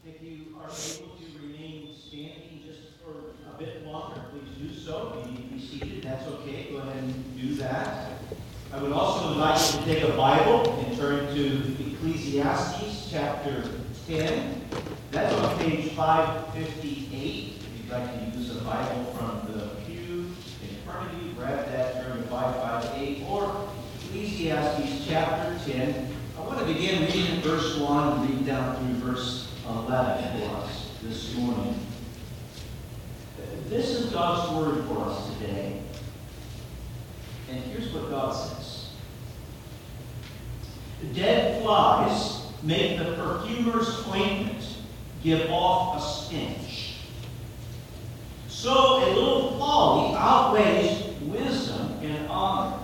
If you are able to remain standing just for a bit longer, please do so. Be seated. That's okay. Go ahead and do that. I would also invite you to take a Bible and turn to Ecclesiastes chapter 10. That's on page 558. If you'd like to use a Bible from the pew in front of you, grab that, turn to 558, or Ecclesiastes chapter 10. I want to begin reading verse 1 and read down through verse 11 for us this morning. This is God's word for us today. And here's what God says. Dead flies make the perfumer's ointment give off a stench. So a little folly outweighs wisdom and honor.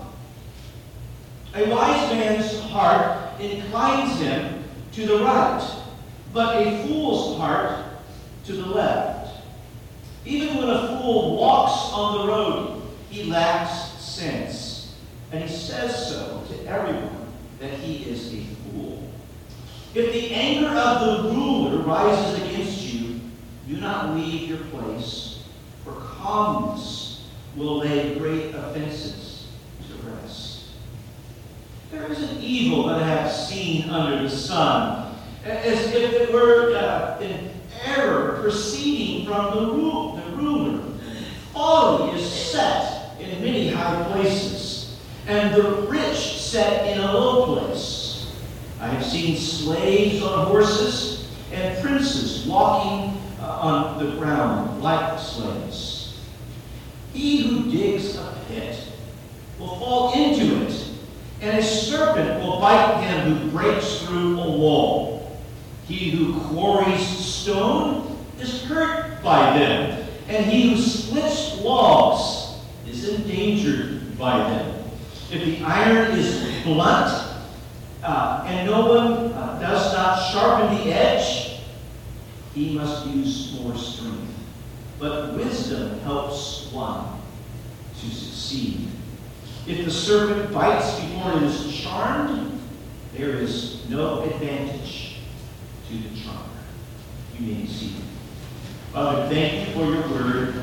A wise man's heart inclines him to the right, but a fool's heart to the left. Even when a fool walks on the road, he lacks sense, and he says so to everyone that he is a fool. If the anger of the ruler rises against you, do not leave your place, for calmness will lay great offenses to rest. There is an evil that I have seen under the sun, as if it were an error proceeding from the ruler. Folly is set in many high places, and the rich set in a low place. I have seen slaves on horses, and princes walking on the ground like slaves. He who digs a pit will fall into it, and a serpent will bite him who breaks through a wall. He who quarries stone is hurt by them, and he who splits logs is endangered by them. If the iron is blunt, and no one does not sharpen the edge, he must use more strength. But wisdom helps one to succeed. If the serpent bites before it is charmed, there is no advantage to the charmer. You may be seated. Father, thank you for your word.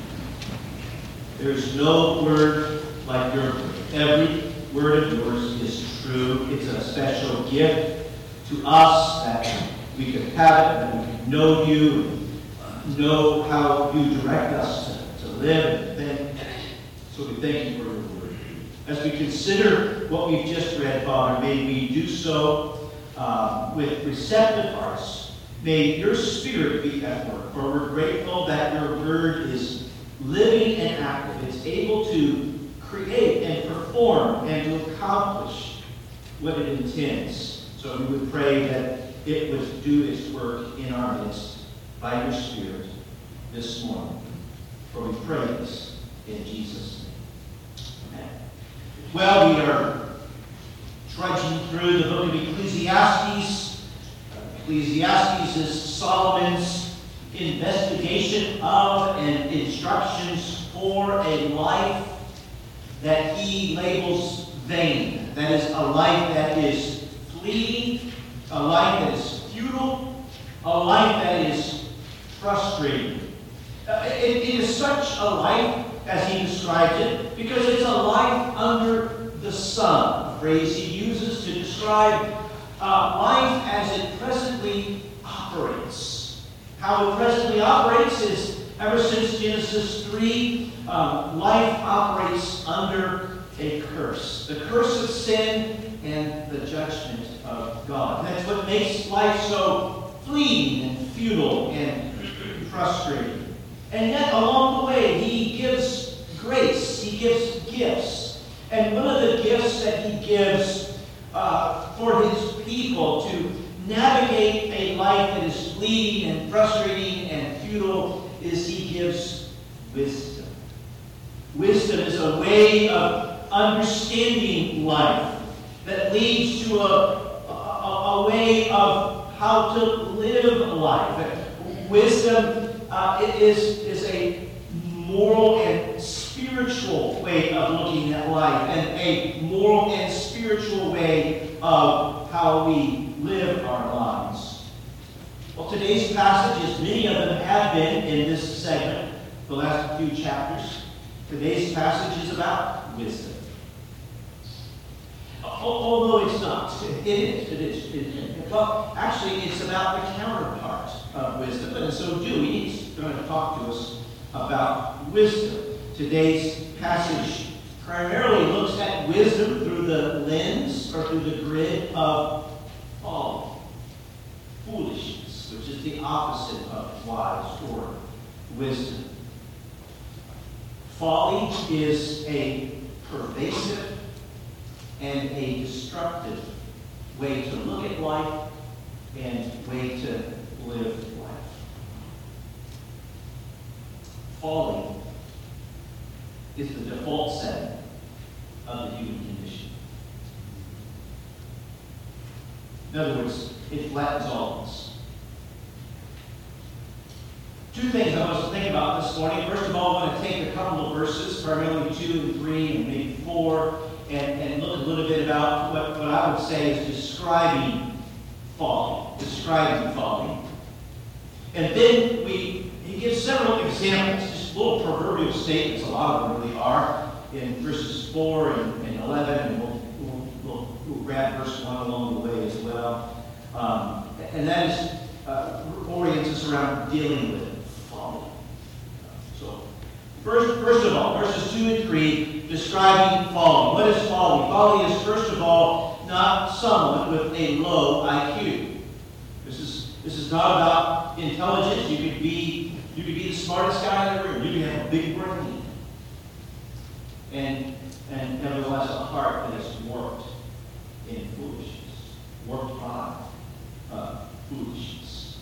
There is no word like your word. Every word of yours is true. It's a special gift to us that we could have it, that we could know you, know how you direct us to live and think. So we thank you for your word. As we consider what we've just read, Father, may we do so with receptive hearts. May your Spirit be at work, for we're grateful that your word is living and active. It's able to create and perform and to accomplish what it intends. So we would pray that it would do its work in our midst by your Spirit this morning. For we pray this in Jesus' name. Amen. Well, we are trudging through the book of Ecclesiastes. Ecclesiastes is Solomon's investigation of and instructions for a life that he labels vain. That is, a life that is fleeting, a life that is futile, a life that is frustrating. It is such a life, as he describes it, because it's a life under the sun, a phrase he uses to describe life as it presently operates. How it presently operates is, ever since Genesis 3, life operates under a curse. The curse of sin and the judgment of God. That's what makes life so fleeting and futile and frustrating. And yet, along the way, he gives grace. He gives gifts. And one of the gifts that he gives for his people to navigate a life that is fleeting and frustrating and futile is he gives wisdom. Wisdom is a way of understanding life that leads to a way of how to live life. Wisdom is a moral and spiritual way of looking at life, and a moral and spiritual way of how we live our lives. Well, today's passage, as many of them have been in this segment, the last few chapters, today's passage is about wisdom. Although it's not. It is. Well, actually, it's about the counterpart of wisdom. And in so doing, he's going to talk to us about wisdom. Today's passage primarily looks at wisdom through the lens or through the grid of folly, foolishness, which is the opposite of wise or wisdom. Folly is a pervasive and a destructive way to look at life and way to live life. Folly is the default setting of the human condition. In other words, it flattens all of us. Two things I want us to think about this morning. First of all, I want to take a couple of verses, primarily 2 and 3 and maybe 4, and look a little bit about what I would say is describing folly. And then he gives several examples, just little proverbial statements, a lot of them really are, in verses 4 and 11, and we'll grab verse 1 along the way as well. And that is orients us around dealing with folly. So, first of all, verses 2 and 3, describing folly. What is folly? Folly is, first of all, not someone with a low IQ. This is not about intelligence. You could be the smartest guy in the room. You can have a big brain. And nevertheless, a heart that is warped in foolishness. Warped by foolishness.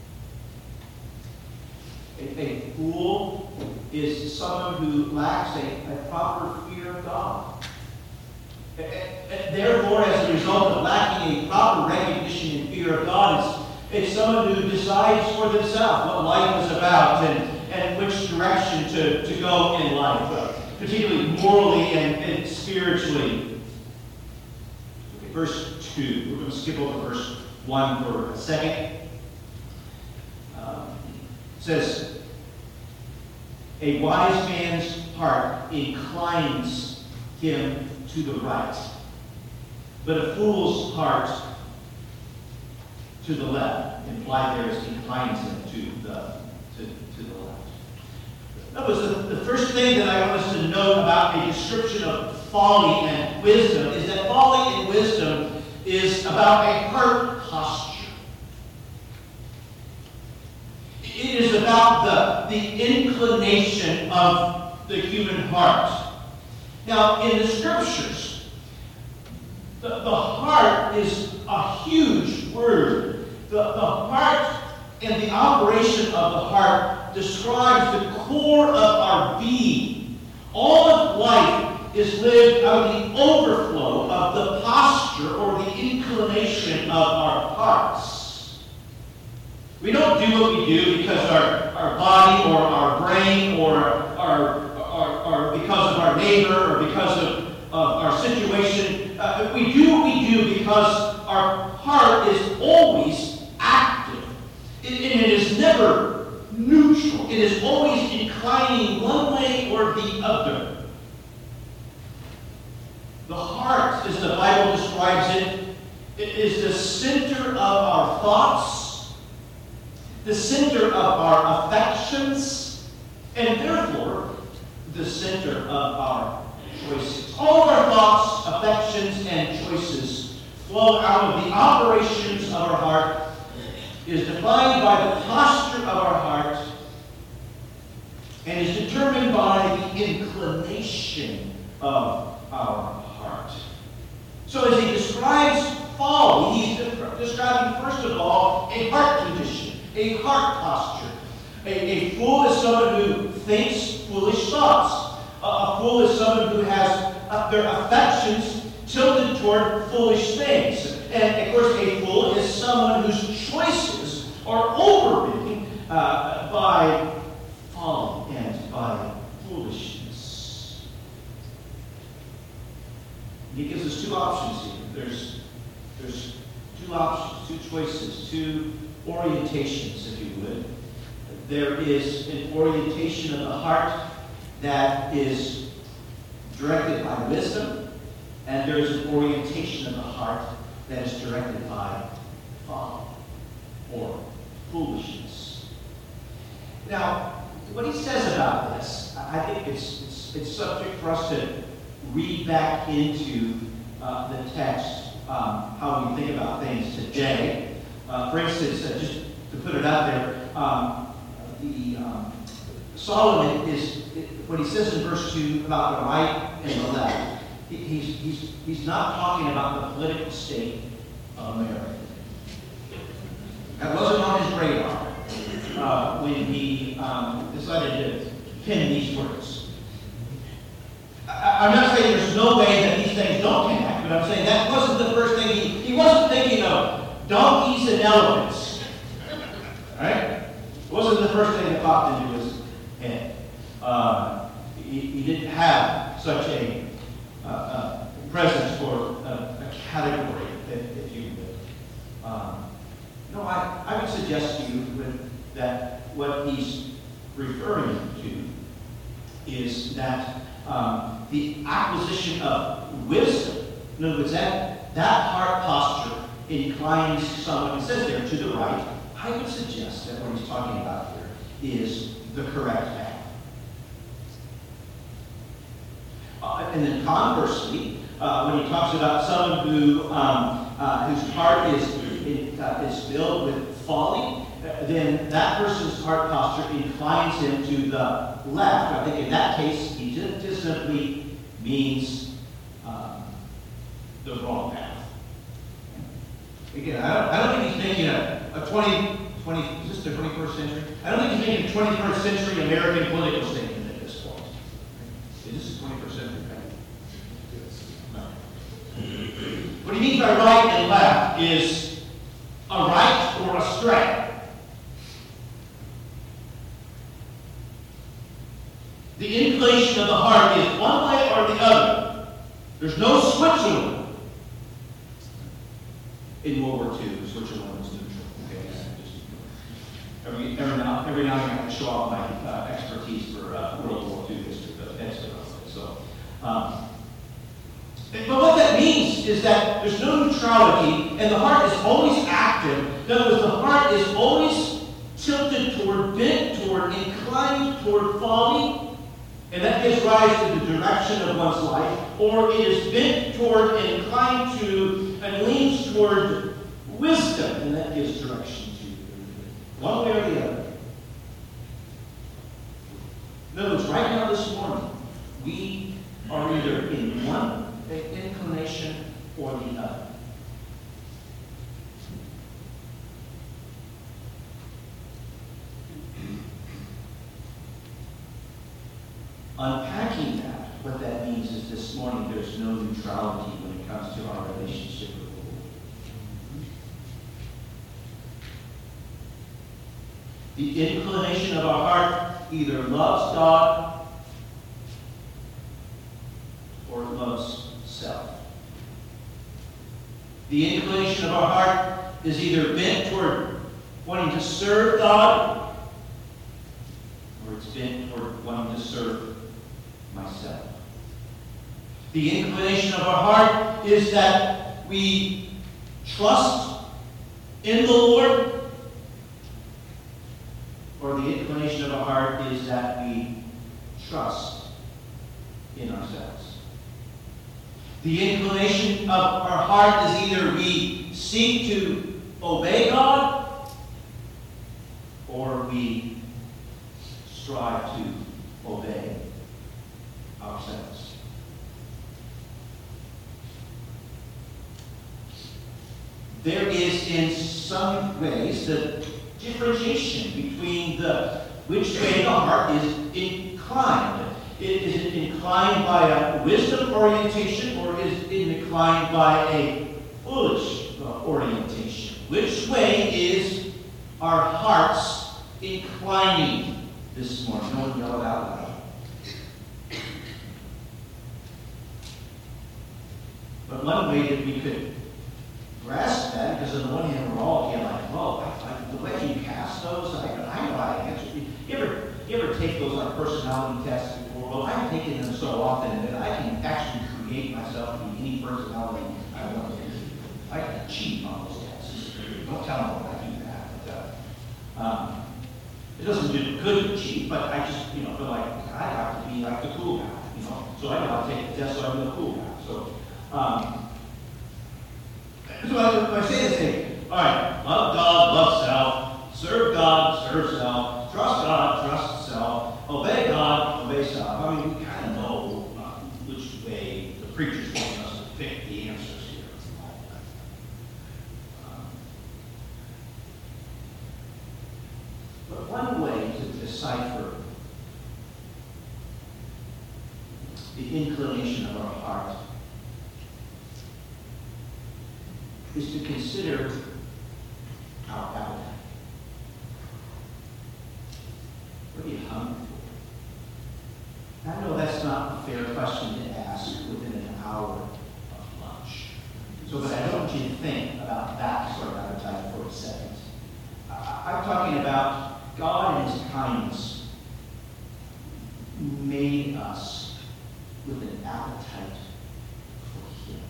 A fool is someone who lacks a proper fear of God. Therefore, as a result of lacking a proper recognition and fear of God, it's someone who decides for themselves what life is about and which direction to go in life, particularly morally and spiritually. Okay, verse 2. We're going to skip over verse 1 for a second. It says, a wise man's heart inclines him to the right, but a fool's heart to the left. Implied there is inclines him to the left. That was the first thing that I want us to note about a description of folly and wisdom, is that folly and wisdom is about a heart posture. It is about the inclination of the human heart. Now, in the Scriptures, the heart is a huge word. The heart and the operation of the heart describes the core of our being. All of life is lived out of the overflow of the posture or the inclination of our hearts. We don't do what we do because our body or our brain or because of our neighbor or because of our situation. We do what we do because our heart is always active. And it is never neutral. It is always inclining one way or the other. The heart, as the Bible describes it is the center of our thoughts, the center of our affections, and therefore the center of our choices. All of our thoughts, affections, and choices flow out of the operations of our heart, is defined by the posture of our heart, and is determined by the inclination of our heart. So as he describes folly, he's describing, first of all, a heart condition, a heart posture. A fool is someone who thinks foolish thoughts. A fool is someone who has their affections tilted toward foolish things. And, of course, a fool is someone whose choices are overridden by folly and by foolishness. He gives us two options here. There's two options, two choices, two orientations, if you would. There is an orientation of the heart that is directed by wisdom, and there is an orientation of the heart that is directed by folly or foolishness. Now, what he says about this, I think it's subject for us to read back into the text, how we think about things today. For instance, just to put it out there, Solomon is, what he says in verse 2 about the right and the left, he's not talking about the political state of America. That wasn't on his radar when he decided to pen these words. I'm not saying there's no way that these things don't connect, but I'm saying that wasn't the first thing he wasn't thinking of donkeys and elephants. Right? It wasn't the first thing that popped into his head. He didn't have such a presence for a category, if you would. No, I would suggest to you that what he's referring to is that the acquisition of wisdom, in other words, that heart posture inclines someone, it says there, to the right. I would suggest that what he's talking about here is the correct path. And then conversely, when he talks about someone whose heart is filled with folly, then that person's heart posture inclines him to the left. I think in that case, he just simply means the wrong path. Again, I don't think he's making a 20, is this the 21st century? I don't think he's making a 21st century American political statement at this point. This is 21st century, right? No. What he means by right and left is a right or a straight. The inclination of the heart is one way or the other. There's no Switzerland. In World War II, Switzerland was neutral. Okay, every now and then I can show off my expertise for World War II history, but that's it. So, but what that means is that there's no neutrality, and the heart is always active. In other words, the heart is always tilted toward, bent toward, inclined toward folly, and that gives rise to the direction of one's life, or it is bent toward and inclined to and leans toward wisdom, and that gives direction to one way or the other. In other words, right now this morning, we are either in one inclination or the other. Unpacking that, what that means is this morning there's no neutrality when it comes to our relationship with the Lord. The inclination of our heart either loves God or loves self. The inclination of our heart is either bent toward wanting to serve God or it's bent toward wanting to serve myself. The inclination of our heart is that we trust in the Lord, or the inclination of our heart is that we trust in ourselves. The inclination of our heart is either we seek to obey God, or we strive to obey ourselves. There is in some ways the differentiation between which way the heart is inclined. Is it inclined by a wisdom orientation, or is it inclined by a foolish orientation? Which way is our hearts inclining this morning? No one yell it out loud. But one way that we could grasp that, because on the one hand, we're all like, whoa, the way you cast those, I know how to answer. You ever take those like personality tests before? Well, I've taken them so often that I can actually create myself to be any personality I want to be. I can cheat on those tests. Don't tell them when I do that. But, it doesn't do good to cheat, but I just, feel like I have to be like the cool guy, So I know how to take the test so I'm the cool guy. So I say this thing, all right, love God, love self, serve God, serve self, trust God, trust self, obey God, obey self. I mean, we kind of know which way the preacher's want us to pick the answers here. But one way to decipher the inclination of our heart is to consider our appetite. What are you hungry for? I know that's not a fair question to ask within an hour of lunch. So, but I don't want you to think about that sort of appetite for a second. I'm talking about God in His kindness made us with an appetite for Him.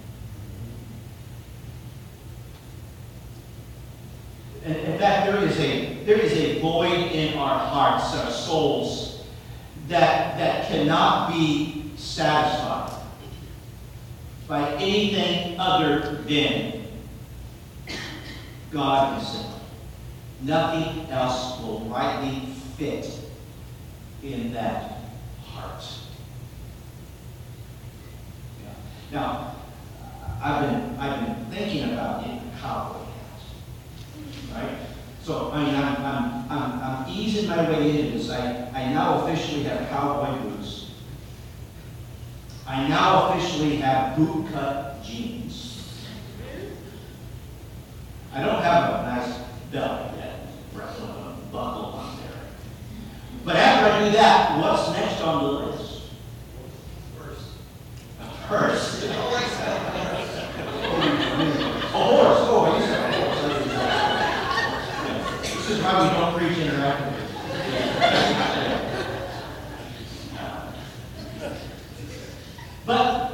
And in fact, there is a void in our hearts, our souls, that cannot be satisfied by anything other than God Himself. Nothing else will rightly fit in that heart. Yeah. Now, I've been thinking about getting a cowboy hat, right? So I mean, I'm easing my way into this. I now officially have cowboy boots. I now officially have boot-cut jeans. I don't have a nice belt yet, right? A buckle on there. But after I do that, what's next on the list? A hearse. A horse. Oh, you said a horse. This is why we don't preach interactively. But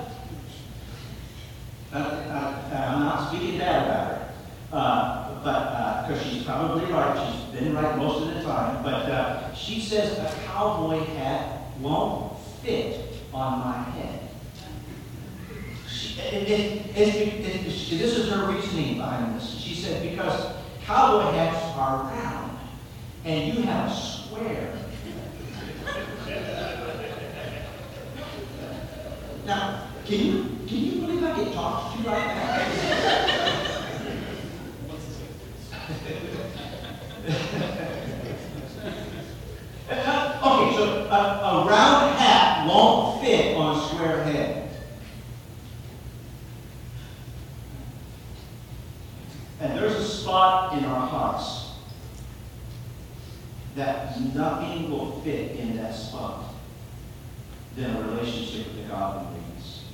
I'm not speaking bad about her. But because she's probably right, she's been right most of the time. But she says a cowboy hat won't fit on my head. This is her reasoning behind this. She said because cowboy hats are round, and you have a square. Now, can you believe I get talked to like that? Okay, so a round hat won't fit on a square head. And there's a spot in our hearts that nothing will fit in that spot than a relationship with the God who made us.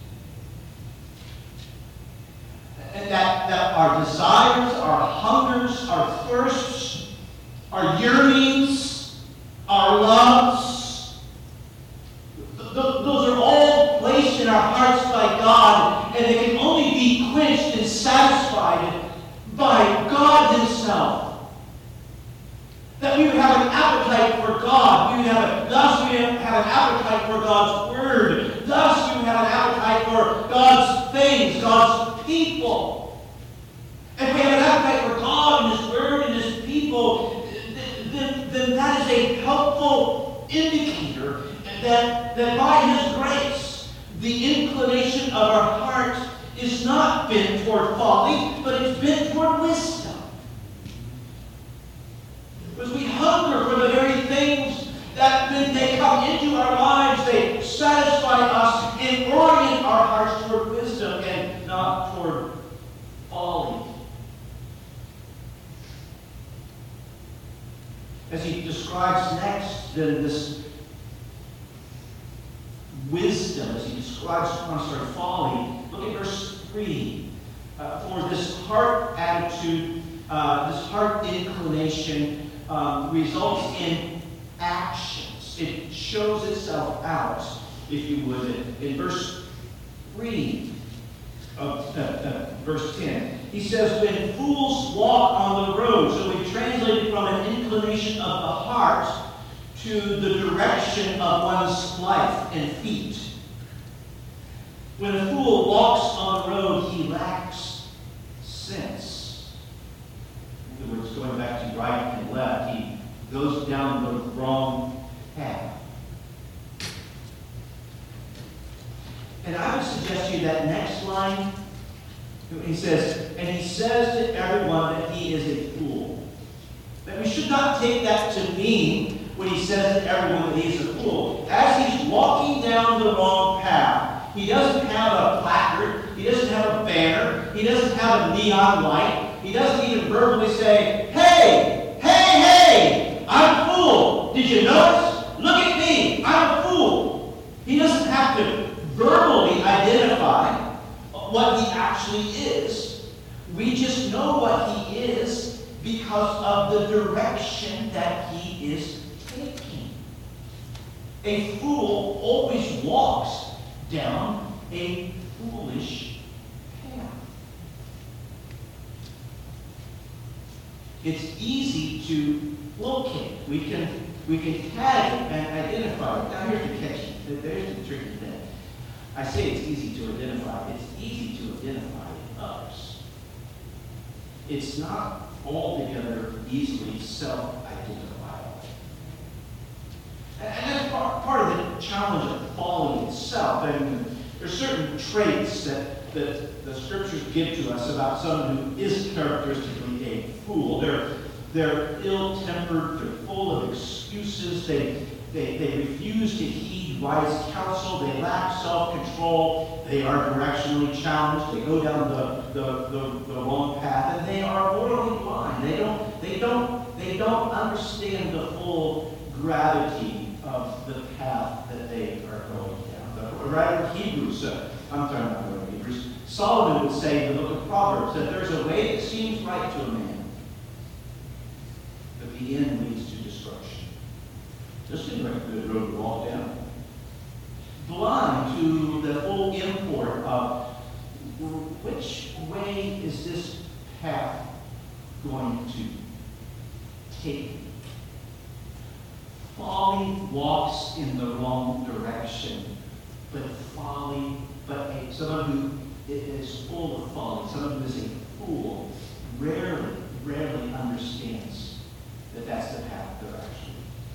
And that our desires, our hungers, our thirsts, our yearnings, our loves, those are all placed in our hearts by God, and they can only be quenched and satisfied by God Himself. That we would have an appetite for God. Thus we would have an appetite for God's Word. Thus we would have an appetite for God's things, God's people. If we have an appetite for God and His Word and His people, then that is a helpful indicator that by His grace, the inclination of our heart is not bent toward folly, but it's bent toward wisdom. Because we hunger for the very things that when they come into our lives, they satisfy us and orient our hearts toward wisdom and not toward folly. As he describes next this wisdom, as he describes folly, look at verse 3. for this heart attitude, this heart inclination results in actions. It shows itself out, if you would. In verse 3 of verse 10, he says, when fools walk on the road, so we translated from an inclination of the heart to the direction of one's life and feet. When a fool walks on the road, he lacks sense. In other words, going back to right and left, he goes down the wrong path. And I would suggest to you that next line, he says, and he says to everyone that he is a fool. That we should not take that to mean when he says to everyone that he is a fool. As he's walking down the wrong path, he doesn't have a placard, he doesn't have a banner, he doesn't have a neon light, he doesn't even verbally say, hey, hey, hey, I'm a fool. Did you notice? Look at me, I'm a fool. He doesn't have to verbally identify what he actually is. We just know what he is because of the direction that he is taking. A fool always walks down a foolish path. It's easy to locate. We can tag it and identify it. Now here's the catch. There's the tricky thing. I say it's easy to identify. It's easy to identify others. It's not altogether easily self-identifiable. And that's part of the challenge of following itself. I mean, there's certain traits that the Scriptures give to us about someone who is characteristically a fool. They're ill-tempered. They're full of excuses. They refuse to heed wise counsel. They lack self-control. They are directionally challenged. They go down the wrong path, and they are morally blind. They don't understand the full gravity of the path that they are going down. The writer of Hebrews, Solomon would say in the book of Proverbs that there's a way that seems right to a man, but the end leads to destruction. This seems like a good road to walk down. Blind to the full import of which way is this path going to take me? Folly walks in the wrong direction, but someone who is full of folly, someone who is a fool, rarely understands that that's the path they're actually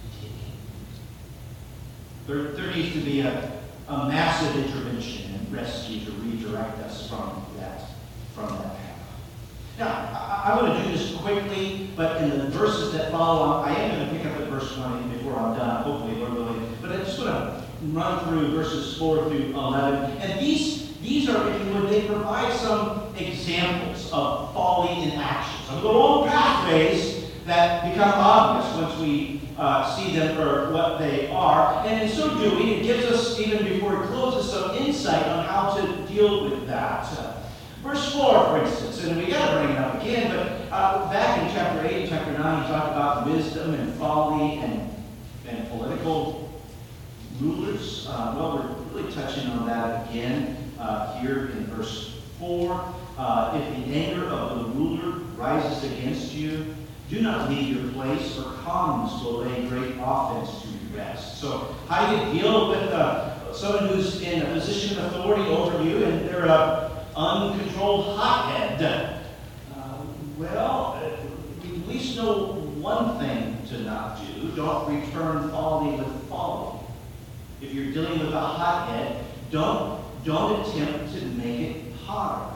taking. There needs to be a massive intervention and rescue to redirect us from that path. Now, I want to do this quickly, but in the verses that follow, I am going to pick up at verse 20 before I'm done, hopefully, Lord willing. But I just want to run through verses 4 through 11. And these are, if you would, they provide some examples of folly in action. Some of the wrong pathways that become obvious once we see them for what they are. And in so doing, it gives us, even before it closes, some insight on how to deal with that. Verse 4, for instance, and we got to bring it up again, but back in chapter 8 and chapter 9, he talked about wisdom and folly and political rulers. Well, we're really touching on that again here in verse 4. If the anger of the ruler rises against you, do not leave your place, for calmness will lay great offense to your rest. So how do you deal with someone who's in a position of authority over you and they're an uncontrolled hothead? Well, we at least know one thing to not do. Don't return folly with folly. If you're dealing with a hothead, don't attempt to make it hotter.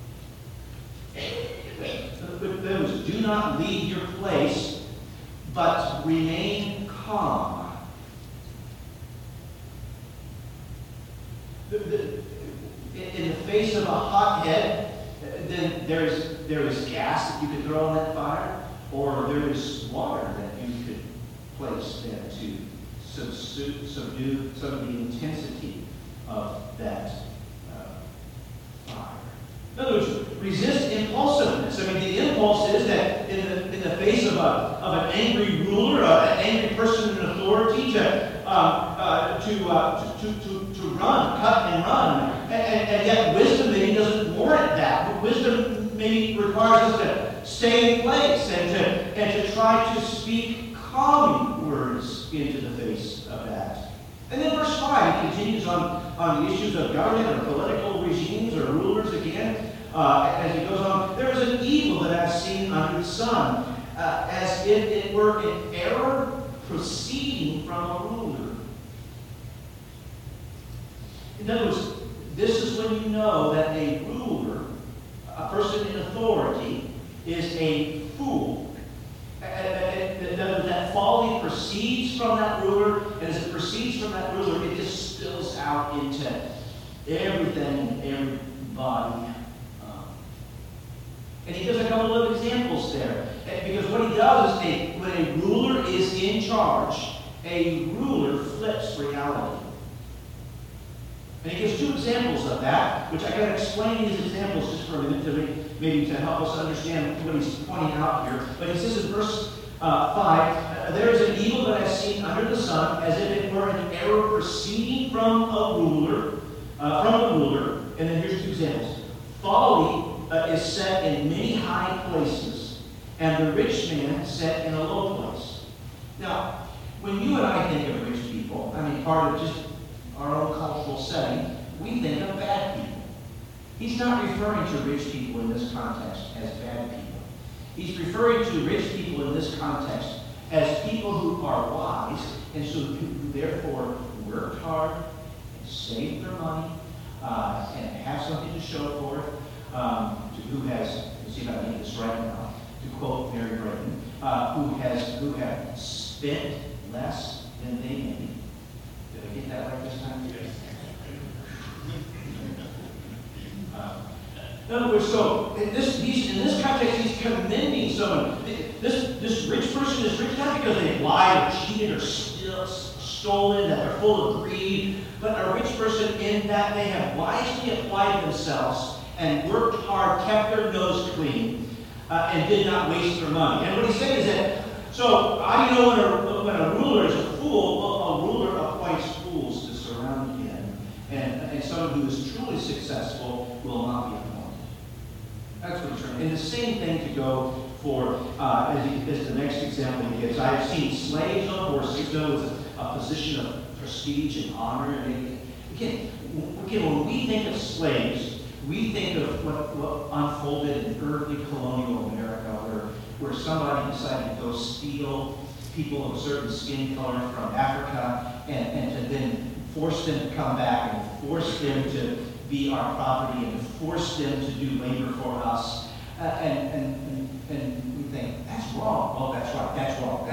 With those, do not leave your place, but remain calm. In the face of a hothead, then there is gas that you could throw on that fire, or there is water that you could place there to subdue some of the intensity of that fire. In other words, resist impulsiveness. I mean, the impulse is that in the face of an angry ruler, an angry person in authority, to run, cut and run. And yet wisdom maybe doesn't warrant that. Wisdom maybe requires us to stay in place and to try to speak calming words into the face of that. And then verse 5 continues on the issues of government or political regimes or rulers again. As he goes on, there is an evil that I've seen under the sun, as if it were an error proceeding from a ruler. In other words, this is when you know that a ruler, a person in authority, is a fool. That folly proceeds from that ruler, and as it proceeds from that ruler, it just spills out into everything and everybody. And he gives a couple of examples there. Because what he does is, when a ruler is in charge, a ruler flips reality. And he gives two examples of that, which I got to explain these examples just for a minute, maybe to help us understand what he's pointing out here. But he says in verse 5, there is an evil that I've seen under the sun, as if it were an error proceeding from a ruler, And then here's two examples. Folly is set in many high places, and the rich man set in a low place. Now, when you and I think of rich people, I mean, part of just our own cultural setting, we think of bad people. He's not referring to rich people in this context as bad people. He's referring to rich people in this context as people who are wise, and so who therefore worked hard, and saved their money, and have something to show for it. Who has, let's see if I can get this right now, to quote Mary Braden, who have spent less than they made. Did I get that right this time? Yes. In other words, so in this context, he's commending someone. This rich person is rich not because they've lied or cheated or stolen, that they're full of greed, but a rich person in that they have wisely applied themselves and worked hard, kept their nose clean, and did not waste their money. And what he's saying is that, so how do you know when a ruler is a fool? Well, a ruler appoints fools to surround him, and someone who is truly successful will not be appointed. That's what he's saying. And the same thing to go for, as the next example he gives. I have seen slaves on horses. It was a position of prestige and honor. And again, when we think of slaves, we think of what unfolded in early colonial America, where somebody decided to go steal people of a certain skin color from Africa and to then force them to come back and force them to be our property and force them to do labor for us. And we think, that's wrong. Well, that's right, that's wrong.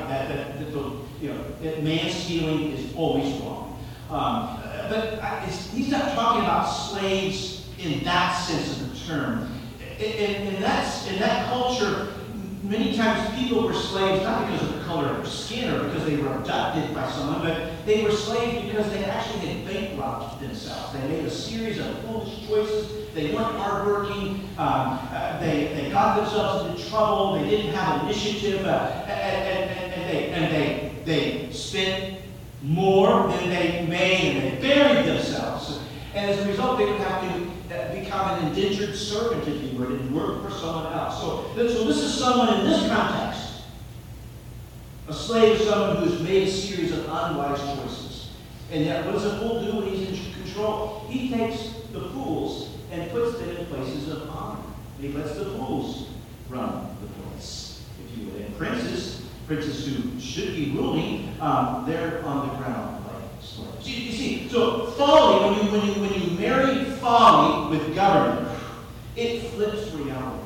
Man stealing is always wrong. But he's not talking about slaves in that sense of the term. In that culture, many times people were slaves not because of the color of their skin or because they were abducted by someone, but they were slaves because they actually had bankrupted themselves. They made a series of foolish choices. They weren't hardworking. They got themselves into trouble. They didn't have initiative, and they spent more than they made, and they buried themselves. And as a result, they would have to become an indentured servant, if you would, and work for someone else. So this is someone in this context. A slave is someone who has made a series of unwise choices. And yet, what does a fool do when he's in control? He takes the fools and puts them in places of honor. And he lets the fools run the place, if you would. And princes who should be ruling, they're on the ground. You see, so folly, when you marry folly with government, it flips reality.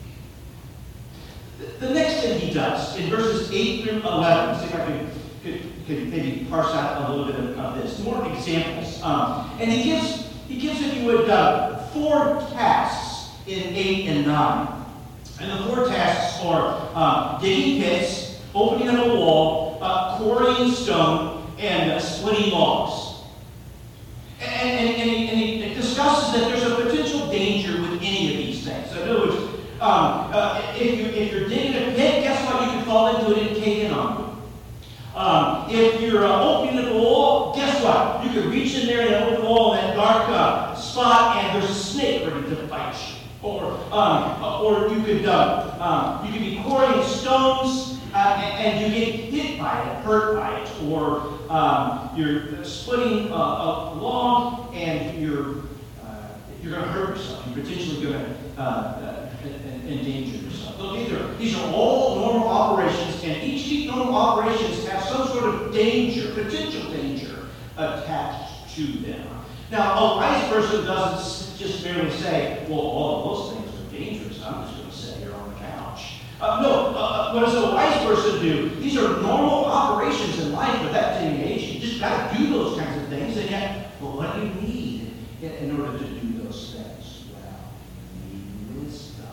The next thing he does, in verses 8 through 11, see if I could maybe parse out a little bit of this, more examples. And he gives, if you would, 4 tasks in 8 and 9. And the 4 tasks are digging pits, opening up a wall, quarrying stone, and splitting logs. And he discusses that there's a potential danger within If you're digging a pit, guess what? You can fall into it and cave in on you. If you're opening the bowl, guess what? You can reach in there and open the bowl in that dark spot, and there's a snake ready to bite you. Or you could be quarrying stones, and you get hit by it, hurt by it, or you're splitting a log, and you're going to hurt yourself. You're potentially going to endanger yourself. So these are all normal operations, and each of these normal operations have some sort of danger, potential danger, attached to them. Now, a wise person doesn't just merely say, well, all of those things are dangerous. I'm just going to sit here on the couch. What does a wise person do? These are normal operations in life at that day and age. You just got to do those kinds of things, and yet, well, what do you need in order to do those things? Well, you need wisdom.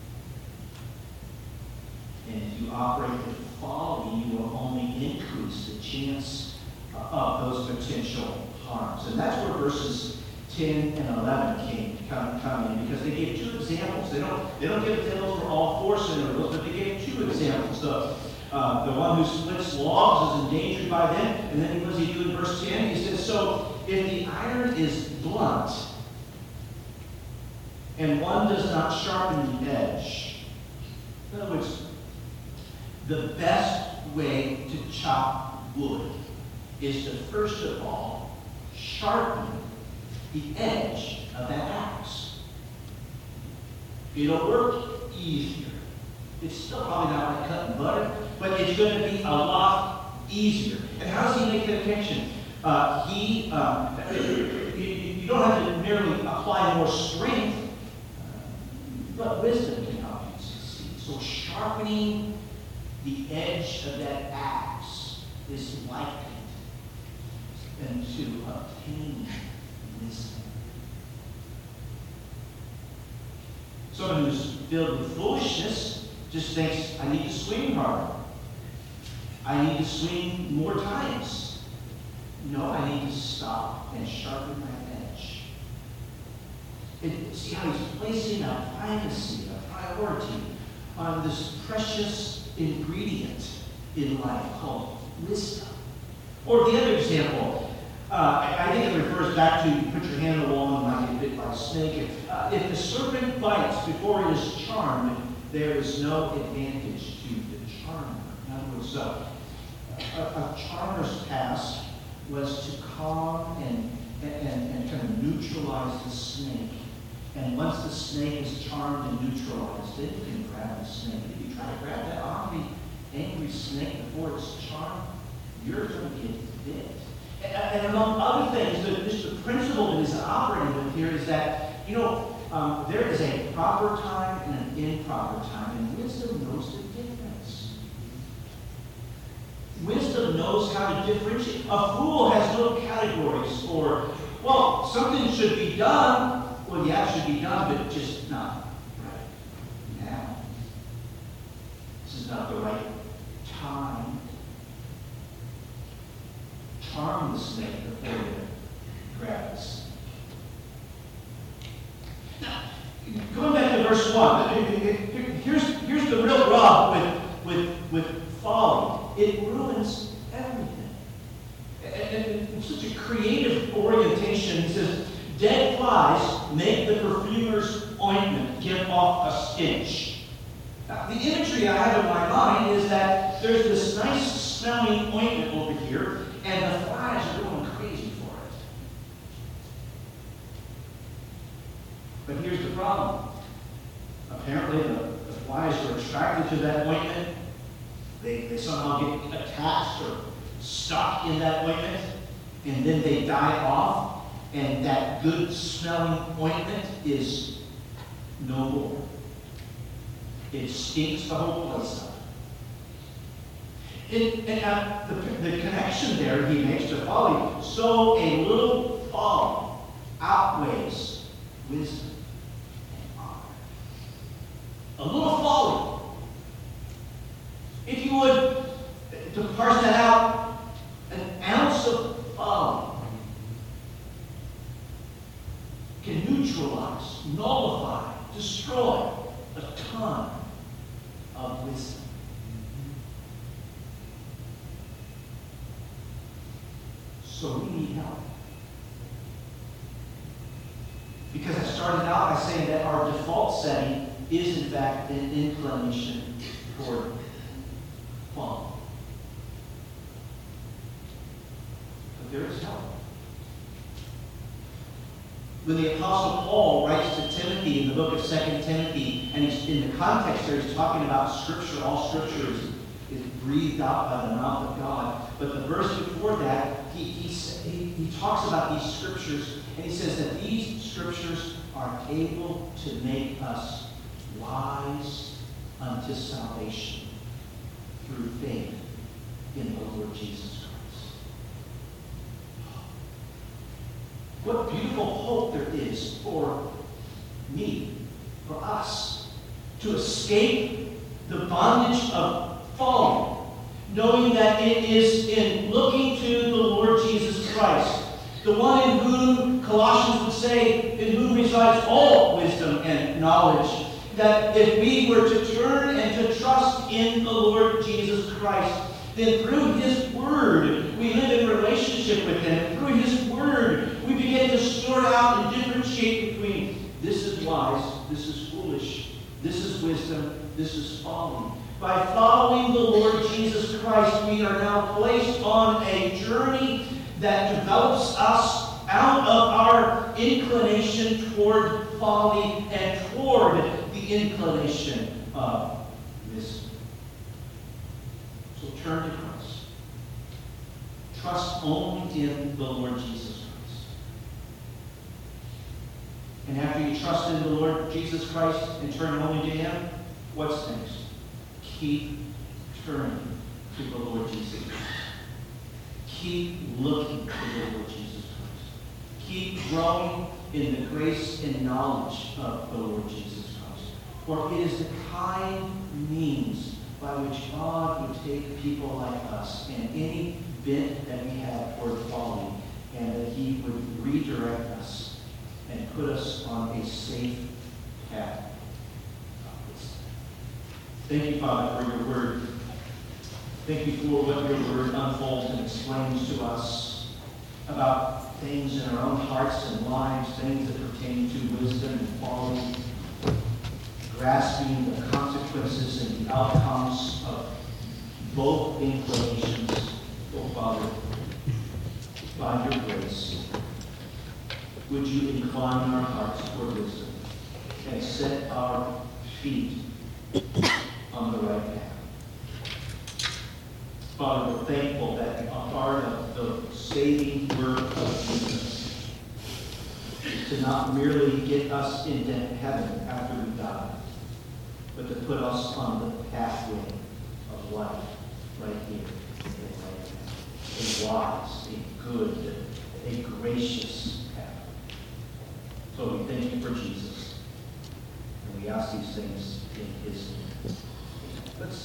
And if you operate with folly, you will only increase the chance of those potential harms. And that's where verses 10 and 11 come in, because they gave two examples. They don't give examples for all four scenarios, but they gave two examples. The one who splits logs is endangered by them, and then what does he do in verse 10? He says, so if the iron is blunt, and one does not sharpen the edge. In other words, the best way to chop wood is to first of all sharpen the edge of that axe. It'll work easier. It's still probably not like cutting butter, but it's going to be a lot easier. And how does he make that connection? You don't have to merely apply more strength, but wisdom can help you succeed. So sharpening the edge of that axe is likened and to obtain wisdom. Someone who's filled with foolishness just thinks, I need to swing harder. I need to swing more times. No, I need to stop and sharpen my edge. And see how he's placing a primacy, a priority on this precious ingredient in life called wisdom. Or the other example, I think it refers back to put your hand on the wall and not get bit by a snake. If the serpent bites before it is charmed, there is no advantage to the charmer. In other words, a charmer's task was to calm and kind of neutralize the snake. And once the snake is charmed and neutralized, then you can grab the snake. If you try to grab that angry snake before it's charmed, you're going to get bit. And among other things, just the principle that is operating with here is that, there is a proper time and an improper time, and wisdom knows the difference. Wisdom knows how to differentiate. A fool has no categories for, well, something should be done. Well, yeah, it should be done, but just not right now. This is not the right time. Charm the snake before you grab the snake. Now, going back to verse 1, here's the real rub with folly. It ruins everything. And such a creative orientation. He says, dead flies make the perfumer's ointment give off a stench. Now, the imagery I have in my mind is that there's this nice smelling ointment over here, and the flies are going crazy for it. But here's the problem. Apparently, the flies are attracted to that ointment. They somehow get attached or stuck in that ointment, and then they die off, and that good smelling ointment is no more. It stinks the whole place up. The connection there he makes to folly, so a little folly outweighs wisdom and honor. A little folly. If you would, to parse that out, an ounce of folly can neutralize, nullify, destroy a ton of wisdom. So we need help. Because I started out by saying that our default setting is in fact an inclination toward fall. But there is help. When the Apostle Paul writes to Timothy in the book of 2 Timothy, and he's, in the context there, he's talking about Scripture. All Scripture is breathed out by the mouth of God. But the verse before that, he talks about these Scriptures, and he says that these Scriptures are able to make us wise unto salvation through faith in the Lord Jesus Christ. What beautiful hope there is for me, for us, to escape the bondage of falling, knowing that it is in looking to the Lord Jesus Christ, the one in whom Colossians would say, in whom resides all wisdom and knowledge, that if we were to turn and to trust in the Lord Jesus Christ, then through His Word, we live in relationship with Him. Through His Word, we begin to sort out and differentiate between this is wise, this is foolish, this is wisdom, this is folly. By following the Lord Jesus Christ, we are now placed on a journey that develops us out of our inclination toward folly and toward the inclination of wisdom. So turn to Christ. Trust only in the Lord Jesus Christ. And after you trust in the Lord Jesus Christ and turn only to Him, what's next? Keep turning to the Lord Jesus Christ. Keep looking to the Lord Jesus Christ. Keep growing in the grace and knowledge of the Lord Jesus Christ. For it is the kind means by which God would take people like us and any bent that we have toward folly, and that He would redirect us and put us on a safe path. Thank you, Father, for your word. Thank you for what your word unfolds and explains to us about things in our own hearts and lives, things that pertain to wisdom and folly, grasping the consequences and the outcomes of both inclinations. Oh, Father, by your grace, would you incline our hearts toward wisdom and set our feet on the right path. Father, we're thankful that a part of the saving work of Jesus is to not merely get us into heaven after we die, but to put us on the pathway of life right here and right now. A wise, a good, a gracious pathway. So we thank you for Jesus, and we ask these things in His name. Let's